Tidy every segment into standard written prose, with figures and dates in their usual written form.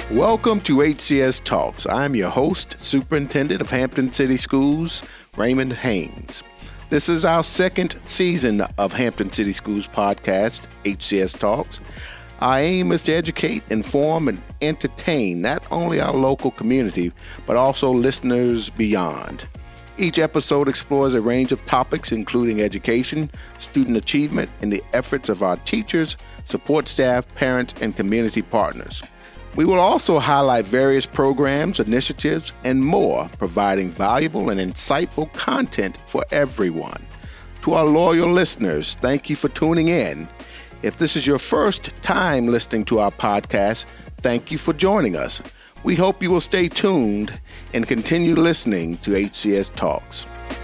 Welcome to HCS Talks. I'm your host, Superintendent of Hampton City Schools, Raymond Haynes. This is our second season of Hampton City Schools podcast, HCS Talks. Our aim is to educate, inform, and entertain not only our local community, but also listeners beyond. Each episode explores a range of topics, including education, student achievement, and the efforts of our teachers, support staff, parents, and community partners. We will also highlight various programs, initiatives, and more, providing valuable and insightful content for everyone. To our loyal listeners, thank you for tuning in. If this is your first time listening to our podcast, thank you for joining us. We hope you will stay tuned and continue listening to HCS Talks.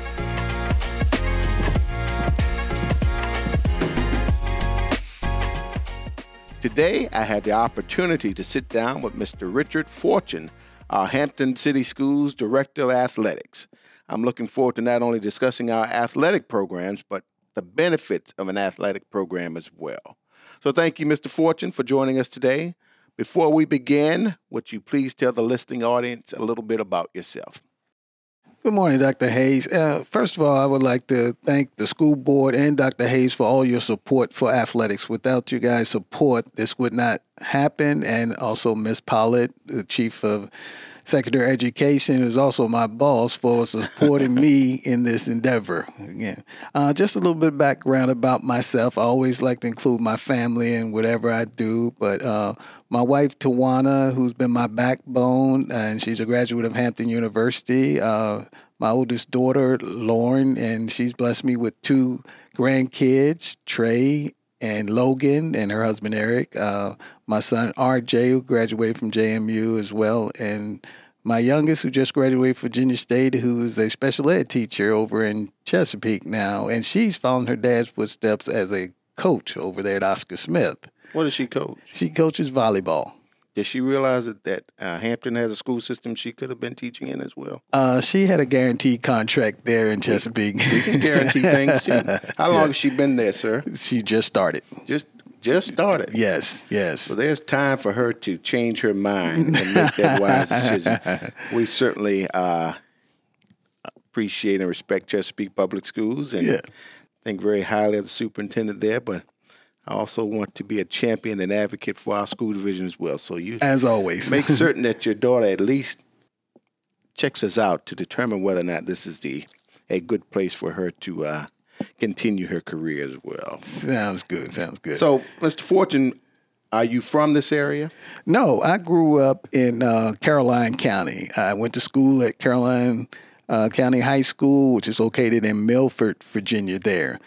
Today, I had the opportunity to sit down with Mr. Richard Fortune, our Hampton City Schools Director of Athletics. I'm looking forward to not only discussing our athletic programs, but the benefits of an athletic program as well. So thank you, Mr. Fortune, for joining us today. Before we begin, would you please tell the listening audience a little bit about yourself? Good morning, Dr. Hayes. First of all, I would like to thank the school board and Dr. Hayes for all your support for athletics. Without you guys' support, this would not happen. And also Ms. Pollard, the Chief of Secretary of Education, who's also my boss, for supporting me in this endeavor. Again, just a little bit of background about myself. I always like to include my family in whatever I do, but my wife, Tawana, who's been my backbone, and she's a graduate of Hampton University. My oldest daughter, Lauren, and she's blessed me with two grandkids, Trey and Logan, and her husband, Eric. My son, RJ, who graduated from JMU as well, and my youngest, who just graduated from Virginia State, who is a special ed teacher over in Chesapeake now, and she's following her dad's footsteps as a coach over there at Oscar Smith. What does she coach? She coaches volleyball. Did she realize that Hampton has a school system she could have been teaching in as well? She had a guaranteed contract there in Chesapeake. We can guarantee things too. How long has she been there, sir? She just started. Just started? Yes. So there's time for her to change her mind and make that wise decision. We certainly appreciate and respect Chesapeake Public Schools and think very highly of the superintendent there, but I also want to be a champion and advocate for our school division as well. So you, as always, make certain that your daughter at least checks us out to determine whether or not this is a good place for her to continue her career as well. Sounds good. So, Mr. Fortune, are you from this area? No, I grew up in Caroline County. I went to school at Caroline County High School, which is located in Milford, Virginia there.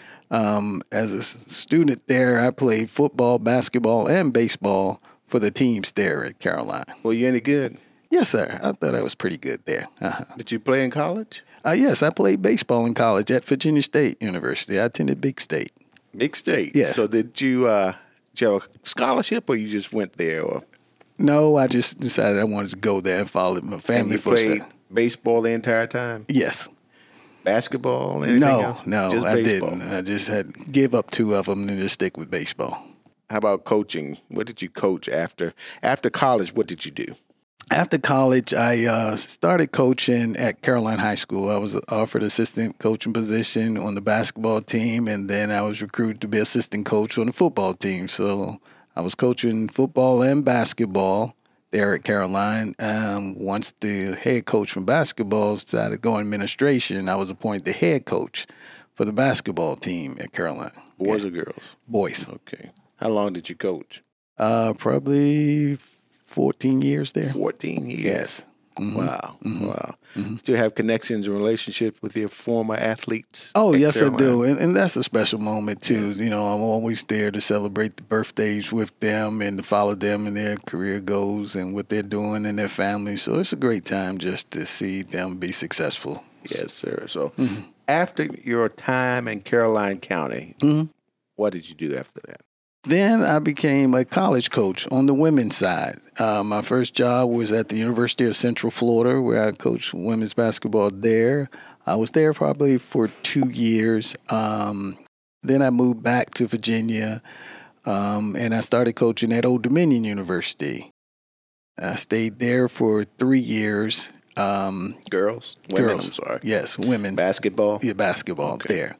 As a student there, I played football, basketball, and baseball for the teams there at Caroline. Were you any good? Yes, sir. I thought I was pretty good there. Did you play in college? Yes, I played baseball in college at Virginia State University. I attended Big State. Big State? Yes. So did you have a scholarship or you just went there? Or? No, I just decided I wanted to go there and follow my family footsteps. And you played baseball the entire time? Yes. Basketball? Anything else? No, just I baseball. didn't. I just had to give up two of them and just stick with baseball. How about coaching? What did you coach after college? What did you do? After college, I started coaching at Caroline High School. I was offered assistant coaching position on the basketball team, and then I was recruited to be assistant coach on the football team. So I was coaching football and basketball there at Caroline. Once the head coach from basketball decided to go in administration, I was appointed the head coach for the basketball team at Caroline. Boys or girls? Boys. Okay. How long did you coach? Probably 14 years there. 14 years? Yes. Mm-hmm. Wow. Mm-hmm. Wow. Mm-hmm. Still have connections and relationships with your former athletes? Oh, yes, Caroline? I do. And that's a special moment, too. You know, I'm always there to celebrate the birthdays with them and to follow them in their career goals and what they're doing and their families. So it's a great time just to see them be successful. Yes, sir. So after your time in Caroline County, what did you do after that? Then I became a college coach on the women's side. My first job was at the University of Central Florida, where I coached women's basketball there. I was there probably for 2 years. Then I moved back to Virginia, and I started coaching at Old Dominion University. I stayed there for 3 years. Girls? Women, Girls. I'm sorry. Yes, women's. Basketball? Yeah, basketball Okay. there.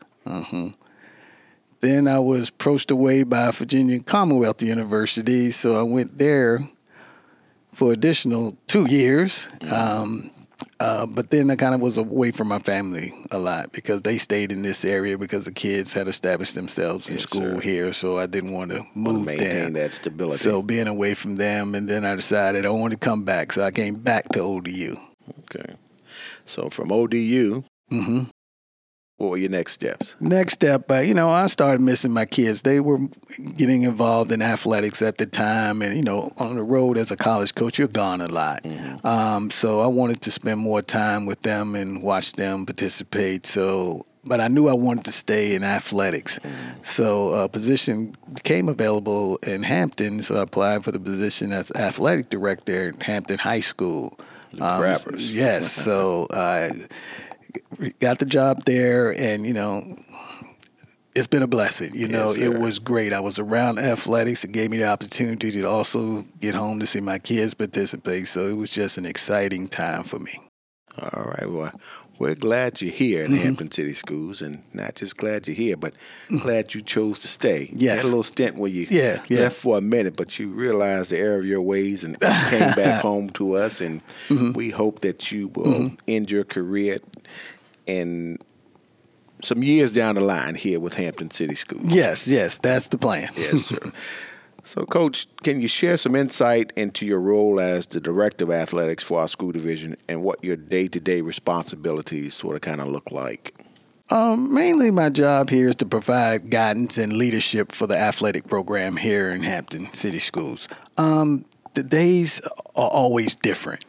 Then I was approached away by Virginia Commonwealth University, so I went there for additional 2 years. But then I kind of was away from my family a lot because they stayed in this area because the kids had established themselves in school here, so I didn't want to move there. Maintain that stability. So being away from them, and then I decided I wanted to come back, so I came back to ODU. Okay. So from ODU, what were your next steps? Next step, I started missing my kids. They were getting involved in athletics at the time. And, on the road as a college coach, you're gone a lot. So I wanted to spend more time with them and watch them participate. But I knew I wanted to stay in athletics. So a position became available in Hampton. So I applied for the position as athletic director at Hampton High School. Grabbers. Yes. So I got the job there, and it's been a blessing. It was great. I was around athletics. It gave me the opportunity to also get home to see my kids participate. So it was just an exciting time for me. All right. Well, we're glad you're here in Hampton City Schools, and not just glad you're here, but glad you chose to stay. Yes. You had a little stint where you left for a minute, but you realized the error of your ways and came back home to us, and we hope that you will end your career in some years down the line here with Hampton City Schools. Yes, that's the plan. Yes, sir. So, Coach, can you share some insight into your role as the Director of Athletics for our school division and what your day-to-day responsibilities sort of kind of look like? Mainly my job here is to provide guidance and leadership for the athletic program here in Hampton City Schools. The days are always different,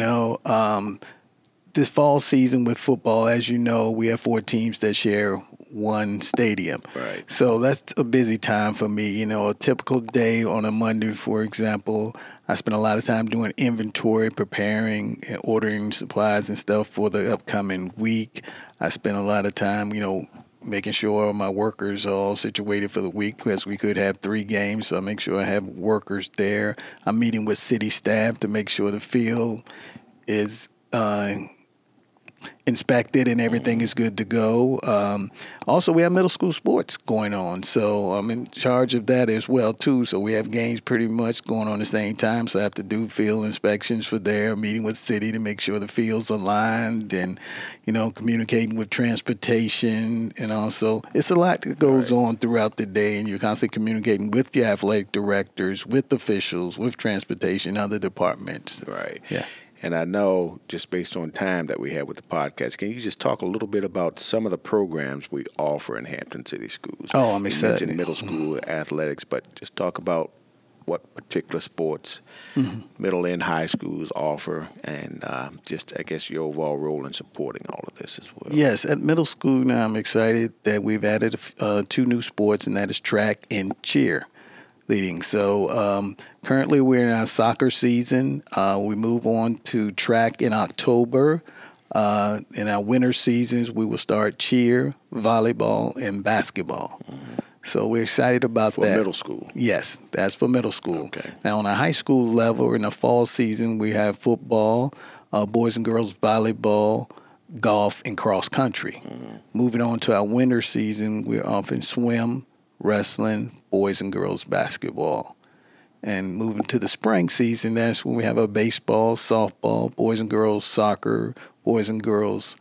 This fall season with football, as you know, we have 4 teams that share one stadium. Right. So that's a busy time for me. A typical day on a Monday, for example, I spend a lot of time doing inventory, preparing and ordering supplies and stuff for the upcoming week. I spend a lot of time, making sure my workers are all situated for the week, because we could have 3 games. So I make sure I have workers there. I'm meeting with city staff to make sure the field is inspected and everything is good to go. Also, we have middle school sports going on, so I'm in charge of that as well too. So we have games pretty much going on at the same time. So I have to do field inspections for there, meeting with city to make sure the field's aligned, and communicating with transportation, and also it's a lot that goes on throughout the day, and you're constantly communicating with the athletic directors, with officials, with transportation, other departments. Right. Yeah. And I know, just based on time that we have with the podcast, can you just talk a little bit about some of the programs we offer in Hampton City Schools? Oh, I'm You excited. mentioned middle school athletics, but just talk about what particular sports middle and high schools offer, and just, I guess, your overall role in supporting all of this as well. Yes, at middle school now I'm excited that we've added 2 new sports, and that is track and cheer leading. So currently we're in our soccer season. We move on to track in October. In our winter seasons, we will start cheer, volleyball, and basketball. So we're excited about that. For middle school? Yes, that's for middle school. Okay. Now on a high school level, in the fall season, we have football, boys and girls volleyball, golf, and cross country. Moving on to our winter season, we're offering swim, wrestling, boys and girls basketball. And moving to the spring season, that's when we have a baseball, softball, boys and girls soccer, boys and girls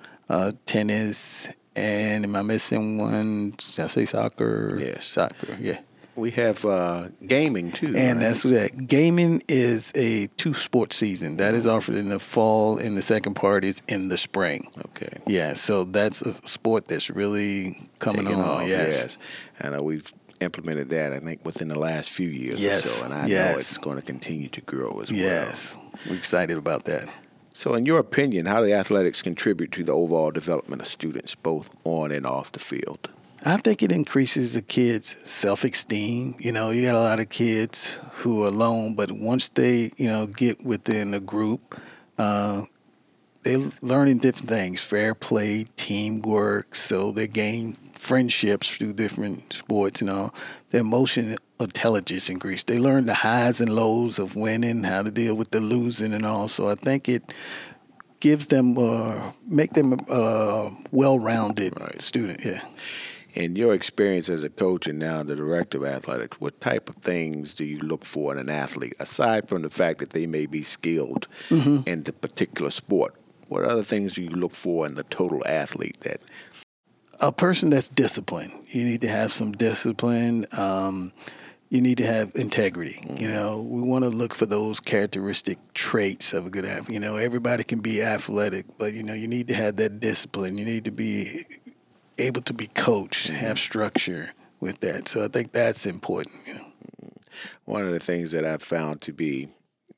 tennis, and am I missing one? Did I say soccer? Yes. Soccer, yeah. We have gaming, too. And right? that's what that. Gaming is a 2-sport season. That is offered in the fall, and the second part is in the spring. Okay. Yeah, so that's a sport that's really coming Taking on. off, Yes. I know we've implemented that, I think, within the last few years or Yes, so, and I know yes. it's going to continue to grow as well. Yes. We're excited about that. So in your opinion, how do athletics contribute to the overall development of students, both on and off the field? I think it increases the kids' self-esteem. You got a lot of kids who are alone, but once they, get within a group, they're learning different things, fair play, teamwork, so they gain friendships through different sports, their emotional intelligence increased. They learn the highs and lows of winning, how to deal with the losing and all. So I think it gives them, make them a well-rounded student. Yeah. In your experience as a coach and now the director of athletics, what type of things do you look for in an athlete, aside from the fact that they may be skilled in the particular sport? What other things do you look for in the total athlete? That a person that's disciplined. You need to have some discipline. You need to have integrity. We want to look for those characteristic traits of a good athlete. Everybody can be athletic, but, you need to have that discipline. You need to be able to be coached, have structure with that. So I think that's important. One of the things that I've found to be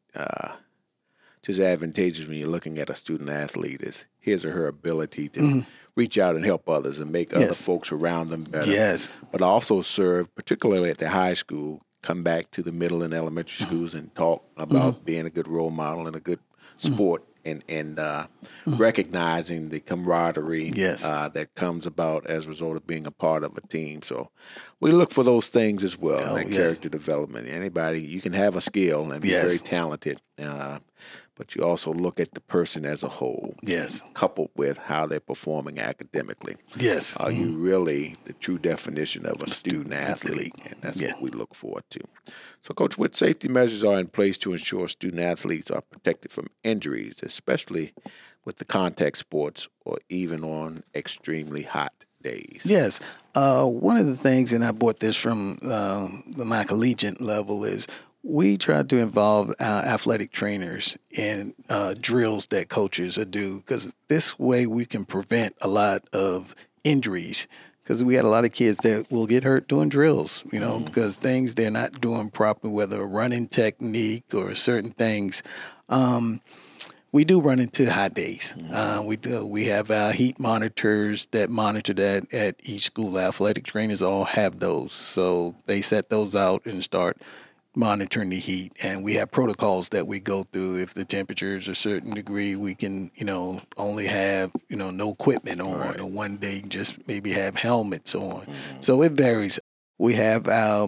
just advantageous when you're looking at a student athlete is his or her ability to reach out and help others and make other folks around them better. Yes. But also serve, particularly at the high school, come back to the middle and elementary schools and talk about being a good role model and a good sport. And recognizing the camaraderie that comes about as a result of being a part of a team. So we look for those things as well, character development. Anybody, you can have a skill and be very talented, but you also look at the person as a whole, coupled with how they're performing academically. Yes. Are you really the true definition of a student athlete? And that's what we look forward to. So, Coach, what safety measures are in place to ensure student athletes are protected from injuries, especially with the contact sports or even on extremely hot days? Yes. One of the things, and I brought this from my collegiate level, is we try to involve our athletic trainers in drills that coaches do, because this way we can prevent a lot of injuries. Because we had a lot of kids that will get hurt doing drills, because things they're not doing properly, whether a running technique or certain things. We do run into hot days. We have our heat monitors that monitor that at each school. Athletic trainers all have those. So they set those out and start monitoring the heat, and we have protocols that we go through. If the temperature is a certain degree, we can, only have, no equipment on, or one day just maybe have helmets on. So it varies. We have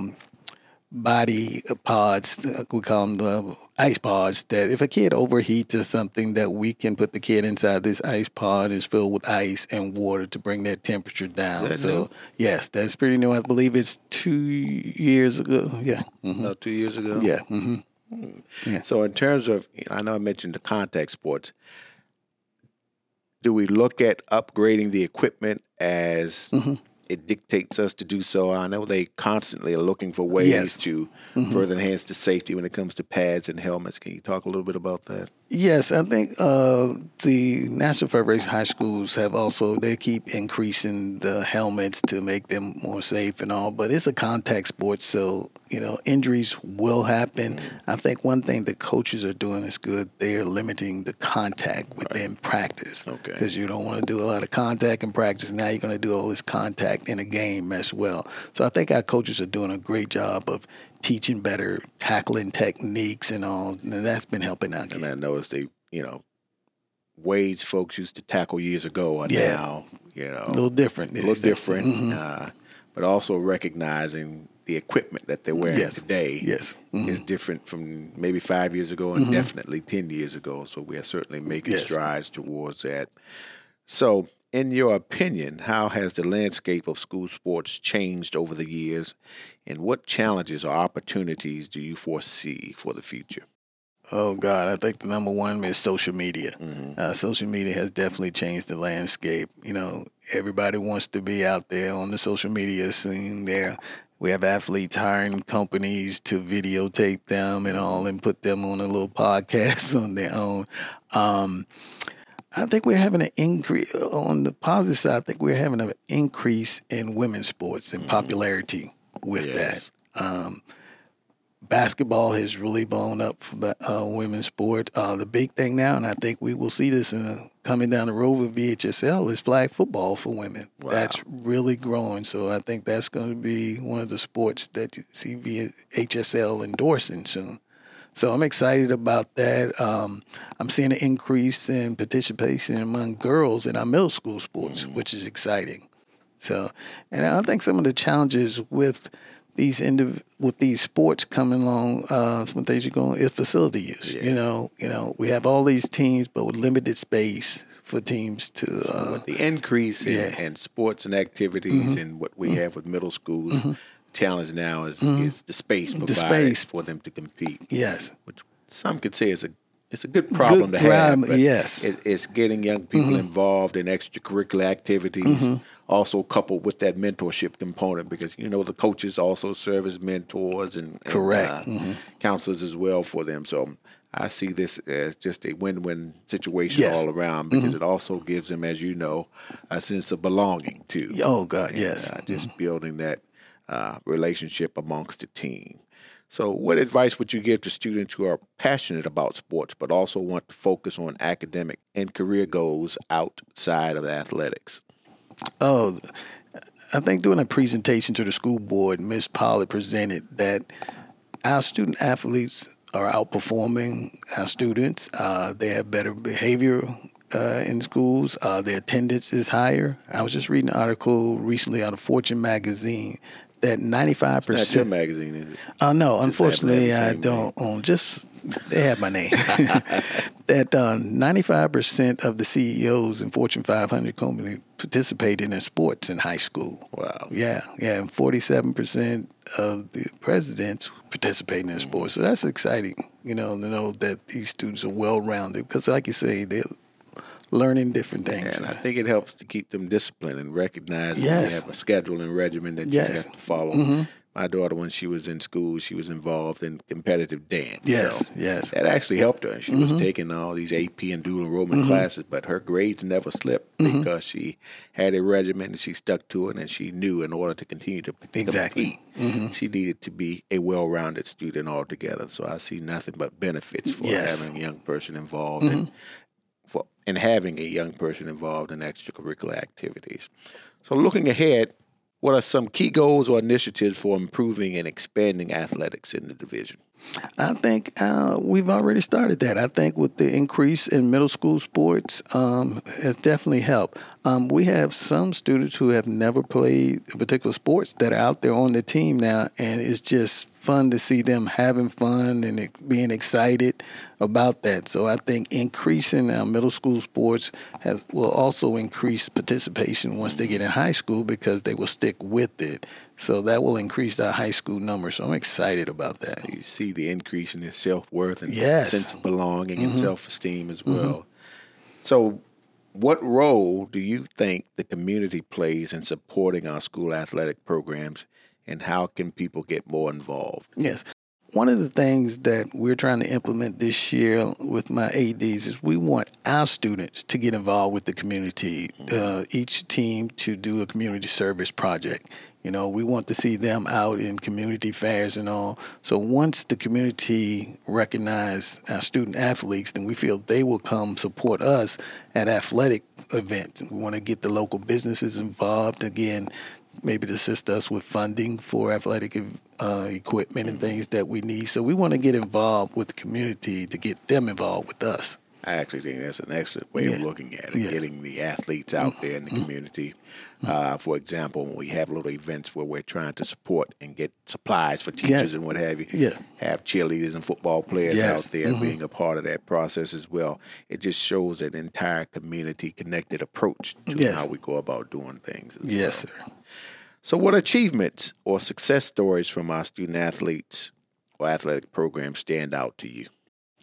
body pods, we call them the ice pods, that if a kid overheats or something, that we can put the kid inside this ice pod. Is filled with ice and water to bring their temperature down. So, yes, that's pretty new. I believe it's 2 years ago. Yeah. About 2 years ago? Yeah. Yeah. So in terms of, I know I mentioned the contact sports, do we look at upgrading the equipment as it dictates us to do so? I know they constantly are looking for ways to further enhance the safety when it comes to pads and helmets. Can you talk a little bit about that? Yes, I think the National Federation of High Schools they keep increasing the helmets to make them more safe and all, but it's a contact sport, so, injuries will happen. I think one thing the coaches are doing is good. They're limiting the contact within practice, because you don't want to do a lot of contact in practice. Now you're going to do all this contact in a game as well. So I think our coaches are doing a great job of teaching better tackling techniques and all, and that's been helping out. And I noticed they, ways folks used to tackle years ago are now, a little different. But also recognizing the equipment that they're wearing today is different from maybe 5 years ago and definitely 10 years ago. So we are certainly making strides towards that. So, in your opinion, how has the landscape of school sports changed over the years, and what challenges or opportunities do you foresee for the future? Oh, God, I think the number one is social media. Social media has definitely changed the landscape. Everybody wants to be out there on the social media scene there. We have athletes hiring companies to videotape them and all and put them on a little podcast on their own. I think we're having an increase on the positive side. I think we're having an increase in women's sports and popularity with that. Basketball has really blown up for women's sport. The big thing now, and I think we will see this coming down the road with VHSL, is flag football for women. Wow. That's really growing. So I think that's going to be one of the sports that you see VHSL endorsing soon. So I'm excited about that. I'm seeing an increase in participation among girls in our middle school sports, which is exciting. So, and I think some of the challenges with these sports coming along, some things you're going is facility use. Yeah. We have all these teams, but with limited space for teams to. With the increase in sports and activities and what we have with middle schools, challenge now is the space provided for them to compete. Yes, which some could say is it's a good problem to have. But yes, it's getting young people involved in extracurricular activities, also coupled with that mentorship component, because the coaches also serve as mentors and counselors as well for them. So I see this as just a win-win situation all around, because it also gives them, as you know, a sense of belonging too. Oh God, yes. Just building that relationship amongst the team. So what advice would you give to students who are passionate about sports but also want to focus on academic and career goals outside of athletics? Oh, I think during a presentation to the school board, Ms. Pollard presented that our student athletes are outperforming our students. They have better behavior in schools. Their attendance is higher. I was just reading an article recently out of Fortune magazine that 95%. That's your magazine, is it? No, unfortunately, I don't own. They have my name. That 95% of the CEOs in Fortune 500 companies participated in sports in high school. Wow. Yeah, and 47% of the presidents participating in sports. So that's exciting, to know that these students are well-rounded, because, like you say, they're learning different things. And I think it helps to keep them disciplined and recognize that you have a schedule and regimen that you have to follow. My daughter, when she was in school, she was involved in competitive dance. Yes. That actually helped her. She was taking all these AP and dual enrollment classes, but her grades never slipped because she had a regimen and she stuck to it, and she knew in order to continue to compete, she needed to be a well-rounded student altogether. So I see nothing but benefits for having a young person involved and having a young person involved in extracurricular activities. So looking ahead, what are some key goals or initiatives for improving and expanding athletics in the division? I think we've already started that. I think with the increase in middle school sports has definitely helped. We have some students who have never played particular sports that are out there on the team now, and it's just fun to see them having fun and being excited about that. So I think increasing our middle school sports will also increase participation once they get in high school, because they will stick with it. So that will increase our high school numbers. So I'm excited about that. You see the increase in their self-worth and sense of belonging and self-esteem as well. So what role do you think the community plays in supporting our school athletic programs, and how can people get more involved? Yes. One of the things that we're trying to implement this year with my ADs is we want our students to get involved with the community, each team to do a community service project. We want to see them out in community fairs and all. So once the community recognize our student athletes, then we feel they will come support us at athletic events. We want to get the local businesses involved, again, maybe to assist us with funding for athletic equipment and things that we need. So we want to get involved with the community to get them involved with us. I actually think that's an excellent way of looking at it, getting the athletes out there in the community. For example, when we have little events where we're trying to support and get supplies for teachers and what have you, have cheerleaders and football players out there being a part of that process as well. It just shows an entire community-connected approach to how we go about doing things as well. Sir. So what achievements or success stories from our student athletes or athletic programs stand out to you?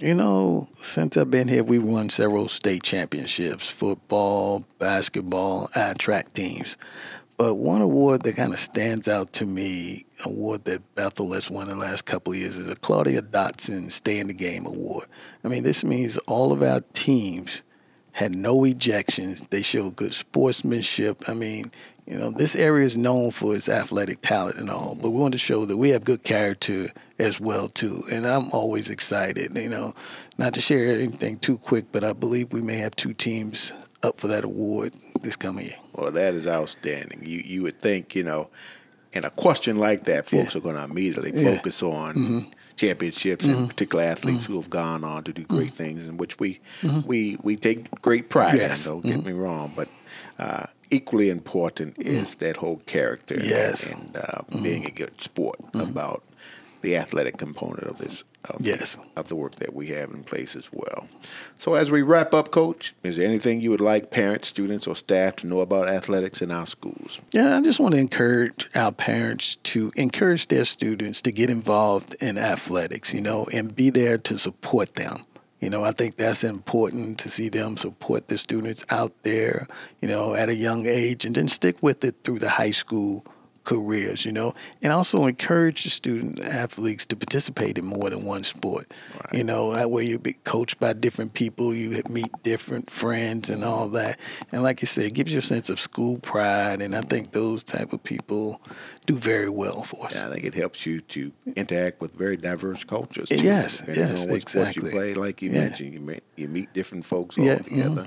Since I've been here, we've won several state championships, football, basketball, track teams. But one award that kind of stands out to me, award that Bethel has won the last couple of years, is the Claudia Dotson Stay in the Game Award. I mean, this means all of our teams had no ejections. They showed good sportsmanship. I mean, this area is known for its athletic talent and all, but we want to show that we have good character as well, too. And I'm always excited, not to share anything too quick, but I believe we may have 2 teams up for that award this coming year. Well, that is outstanding. You would think, in a question like that, folks are going to immediately focus on championships and particular athletes who have gone on to do great things, in which we take great pride in, don't get me wrong. But equally important is that whole character Yes. and being a good sport about the athletic component of this, of the work that we have in place as well. So as we wrap up, Coach, is there anything you would like parents, students, or staff to know about athletics in our schools? Yeah, I just want to encourage our parents to encourage their students to get involved in athletics, and be there to support them. I think that's important to see them support the students out there, at a young age, and then stick with it through the high school careers, and also encourage the student athletes to participate in more than one sport. Right. That way you'll be coached by different people, you meet different friends and all that. And like you said, it gives you a sense of school pride, and I think those type of people do very well for us. Yeah, I think it helps you to interact with very diverse cultures, too. Yes, what exactly. sport you play, like you mentioned, you meet different folks all together.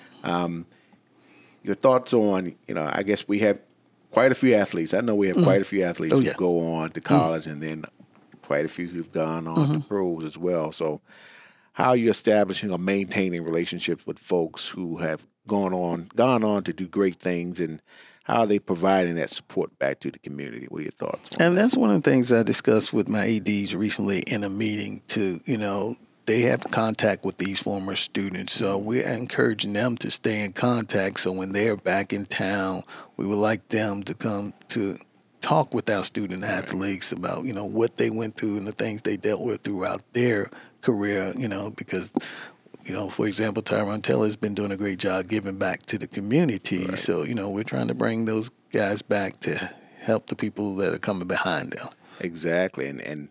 Your thoughts on, I guess we have quite a few athletes. I know we have quite a few athletes who go on to college and then quite a few who've gone on to pros as well. So how are you establishing or maintaining relationships with folks who have gone on to do great things, and how are they providing that support back to the community? What are your thoughts on that? And that's one of the things I discussed with my ADs recently in a meeting to, they have contact with these former students. So we're encouraging them to stay in contact. So when they're back in town, we would like them to come to talk with our student athletes about, what they went through and the things they dealt with throughout their career, because, for example, Tyron Taylor has been doing a great job giving back to the community. Right. So, we're trying to bring those guys back to help the people that are coming behind them. Exactly. And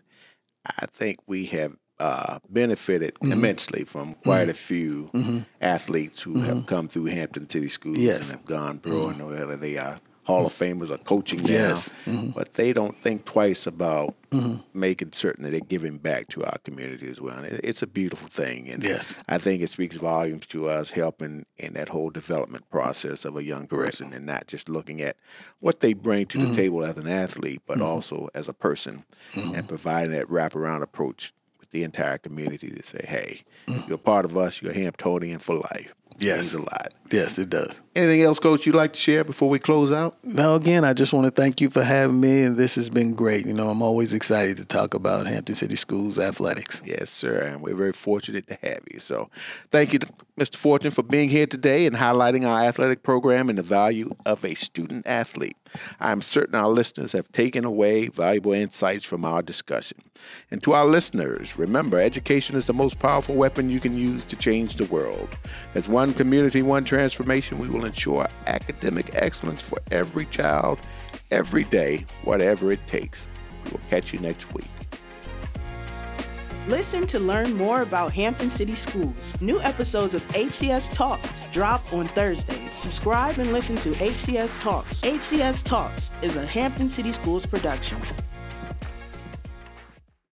I think we have benefited immensely from quite a few athletes who have come through Hampton City Schools and have gone pro, and whether they are Hall of Famers or coaching now, but they don't think twice about making certain that they're giving back to our community as well. And it's a beautiful thing, and I think it speaks volumes to us helping in that whole development process of a young person, and not just looking at what they bring to the table as an athlete, but also as a person, and providing that wraparound approach the entire community to say, hey, you're part of us, you're a Hamptonian for life. Yes. It means a lot. Yes, it does. Anything else, Coach, you'd like to share before we close out? No, again, I just want to thank you for having me, and this has been great. I'm always excited to talk about Hampton City Schools athletics. Yes, sir, and we're very fortunate to have you. So thank you, Mr. Fortune, for being here today and highlighting our athletic program and the value of a student athlete. I'm certain our listeners have taken away valuable insights from our discussion. And to our listeners, remember, education is the most powerful weapon you can use to change the world. As one community, one transformation, we will ensure academic excellence for every child, every day, whatever it takes. We will catch you next week. Listen to learn more about Hampton City Schools. New episodes of HCS Talks drop on Thursdays. Subscribe and listen to HCS Talks. HCS Talks is a Hampton City Schools production.